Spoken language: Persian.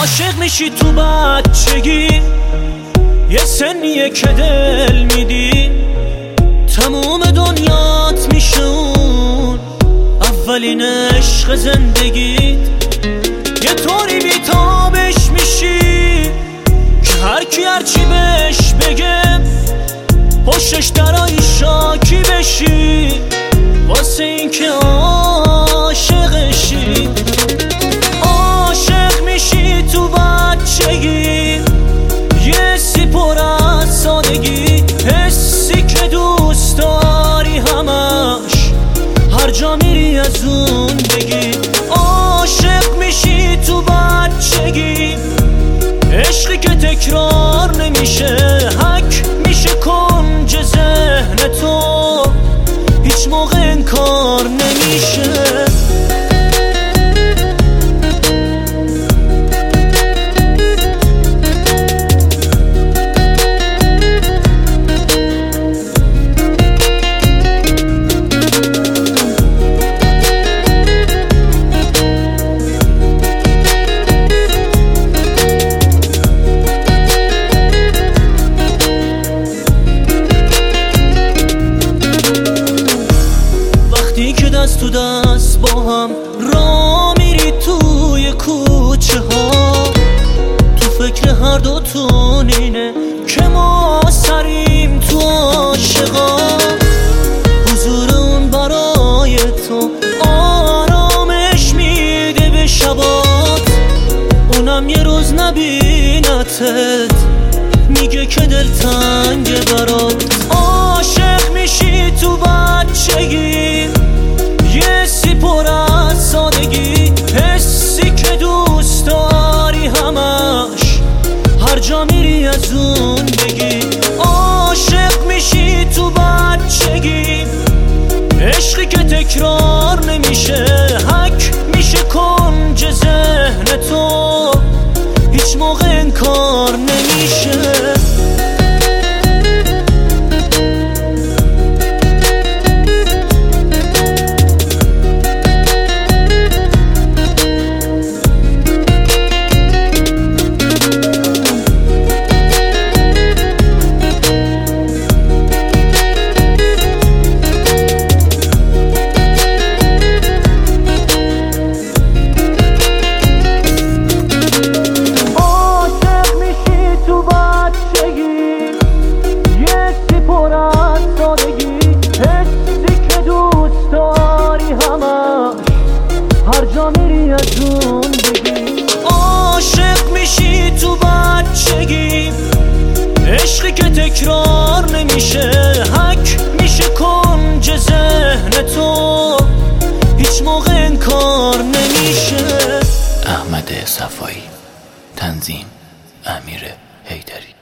عاشق میشی تو بچگی، یه سنیه که دل میدی، تموم دنیات میشه اون اولین عشق زندگیت. یه طوری بیتابش میشی که هرکی هرچی بهش بگه پشتش درایی شاکی بشی، واسه این که عاشقشی. عاشق میشی تو بچگی، یه سی پر از سادگی، حسی که دوست داری همش هر جا میری از اون بگی. عاشق میشی تو بچگی، عشقی که تکرار نمیشه، حک میشه کنج ذهن تو، هیچ موقع انکار نمیشه. دست تو دست با هم را میری توی کوچه ها، تو فکر هر دوتون اینه که ما سریم تو عاشقا. حضور اون برای تو آرامش میده به شبات، اونم یه روز نبینتت میگه که دلتنگه برات. عاشق میشی تو بچگی، یه سی پر از سادگی، حسی که دوست داری همش هر جا میری از اون بگی. عاشق میشی تو بچگی، عشقی که تکرار نمیشه، حک میشه کنج ذهن تو، هیچ موقع انکار نمیشه. هر جا میری از اون بگی. عاشق میشی تو بچگی، عشقی که تکرار نمیشه، حک میشه کنج ذهن تو، هیچ موقع انکار نمیشه. احمد صفایی، تنظیم امیر حیدری.